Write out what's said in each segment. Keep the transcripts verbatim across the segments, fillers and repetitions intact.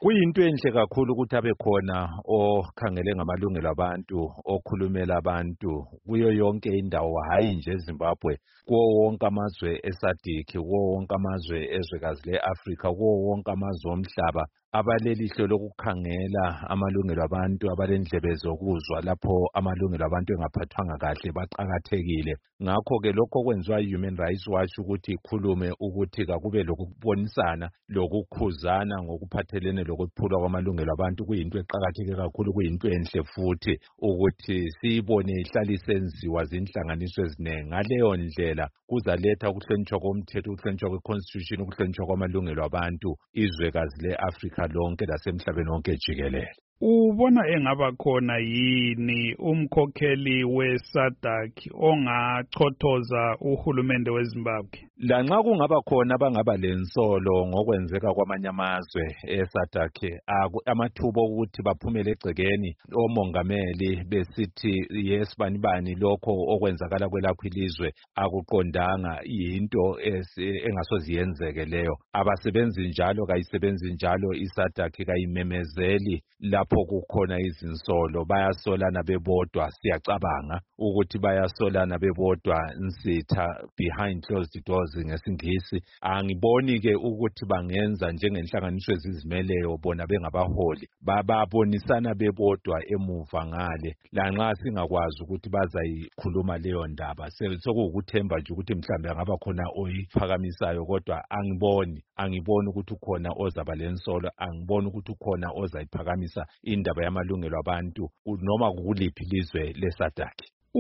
Kuyinto enhle kakhulu ukuthi abe khona okhangele ngamalungelo abantu, okhulumela abantu kuyo yonke indawo, hayi nje eZimbabwe, kuwo wonke amazwe eSADC, kuwo wonke amazwe ezwekazi le-Afrika, kuwo wonke amazwe omhlaba abalelihle lokukhangela amalungelo abantu, abalendlebe zokuzwa lapho amalungelo abantu engaphathwanga kahle baqakathekile. Ngakho-ke lokho kwenziwa i-Human Rights Watch ukuthi ikhulume ukuthi kakube lokubonisana lokukhuzana ngokuphathelene lokuphulwa kwamalungelo abantu kuyinto eqakatheke kakhulu, kuyinto enhle futhi ukuthi siyibone ihlala isenziwa zinhlanganiso eziningi. Ngaleyo ndlela kuzaletha ukuhlonitshwa komthetho, ukuhlonitshwa kwe-constitution, ukuhlonitshwa kwamalungelo abantu izwekazi le-Afrika lonke lasemhlabeni wonke jikelele. Ubona engaba khona yini umkhokheli we-SADC ongachothoza uhulumende weZimbabwe? Lanxa kungaba khona abangaba lensolo ngokwenzeka kwamanye amazwe e-SADC, amathuba okuthi baphumele egcekeni omongameli besithi yes bani bani lokho okwenzakala kwelakho ilizwe akuqondanga, yinto engasoze yenzeke leyo. Abasebenzi njalo, kayisebenzi njalo i-SADC, kayimemezeli lapho kukhona izinsolo. Bayasolana bebodwa, siyacabanga ukuthi bayasolana bebodwa nsitha behind closed doors ngesingisi. Angiboni-ke ukuthi bangenza njengenhlanganiso ezizimeleyo bona bengabaholi, bababonisana bebodwa emuva ngale. Lanxa singakwazi ukuthi bazayikhuluma leyo ndaba, sekuwukuthemba nje ukuthi mhlawumbe angaba khona oyiphakamisayo, kodwa angiboni angiboni ukuthi ukhona ozaba lensolo, angiboni ukuthi ukhona ozayiphakamisa indaba yamalungelo abantu noma kuliphi ilizwe le-SADC.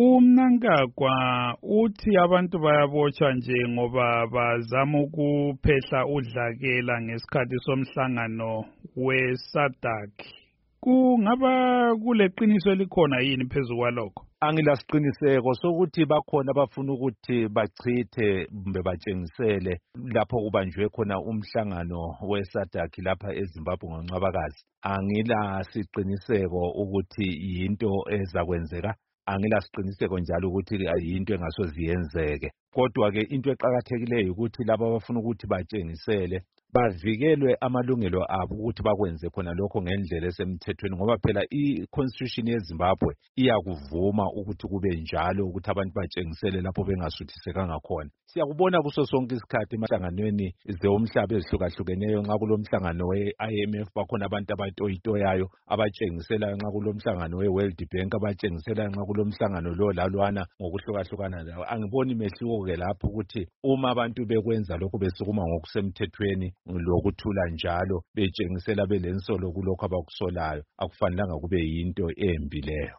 UMnangagwa uthi abantu bayabotshwa nje ngoba bazama ukuphehla udlakela ngesikhathi somhlangano we-SADC. Kungaba kuleqiniso elikhona yini phezu kwalokho? Angilasiqiniseko sokuthi bakhona abafuna ukuthi bachithe kumbe batshengisele lapho kubanjwe khona umhlangano we-SADC lapha eZimbabwe ngoNcwabakazi. Angilasiqiniseko ukuthi yinto ezakwenzeka, angilasiqiniseko njalo ukuthi yinto engasoze yenzeke. Kodwa-ke into eqakathekileyo ukuthi laba abafuna ukuthi batshengisele bavikelwe amalungelo abo ukuthi bakwenze khona lokho ngendlela esemthethweni, ngoba phela i-constitution yeZimbabwe iyakuvuma ukuthi kube njalo, ukuthi abantu batshengisele lapho bengasuthisekanga khona. Siyakubona kuso sonke isikhathi emahlanganweni zomhlaba ezihlukahlukeneyo. Nxa kulomhlangano we-I M F bakhona abantu abatoyitoyayo abatshengiselayo, nxa kulomhlangano we-World Bank abatshengiselayo, nxa kulomhlangano lo lalwana ngokuhlukahlukana lawo. Angiboni mehluko-ke lapho ukuthi uma abantu bekwenza lokho besukuma ngokusemthethweni lokuthula njalo betshengisela belensolo kulokho abakusolayo, akufanelanga kube yinto embi leyo.